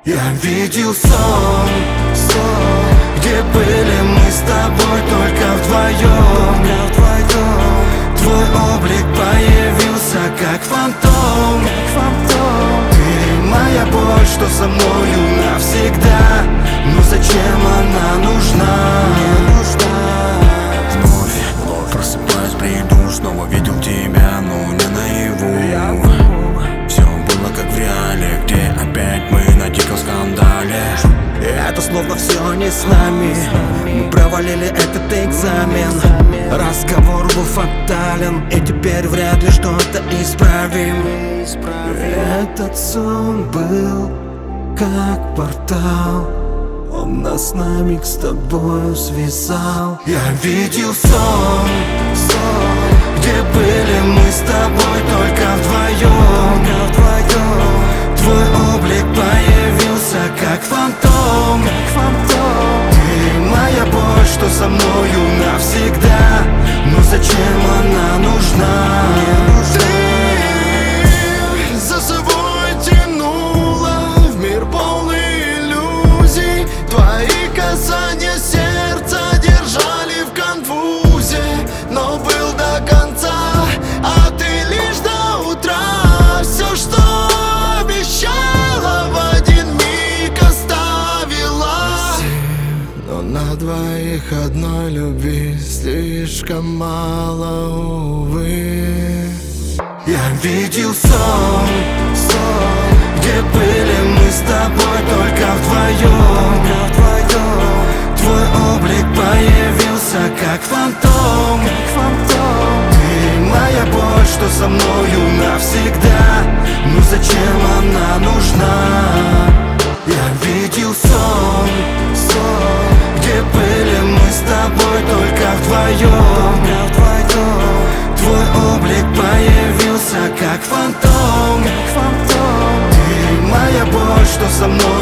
Я видел сон, где были мы с тобой только вдвоем. Твой облик появился как фантом. Ты моя боль, что со мною навсегда. Но зачем она нужна? Вновь просыпаюсь, бреду, снова видел тебя, но не наяву. Все было как в реале, где опять мы на диком скандале. И это словно все не с нами. Мы провалили этот экзамен. Разговор был фатален, и теперь вряд ли что-то исправим. Этот сон был как портал, он нас на миг с тобою связал. Я видел сон, где были мы с тобой только вдвоем. Твой облик появился как фантом. Ты моя боль, что со мною навсегда. Но зачем она нужна? Ты за собой тянула в мир полный иллюзий. Твои касания сердца держали в конфузе. Но был до конца, а ты лишь до утра. Все, что обещала, в один миг оставила. Но на двоих одной любви слишком мало, увы. Я видел сон, где были мы с тобой только вдвоем. Твой облик появился как фантом. Ты моя боль, что со мною навсегда. Но зачем она нужна? Я видел сон, где были мы с тобой только вдвоем. Твой облик появился как фантом. Ты моя боль, что со мной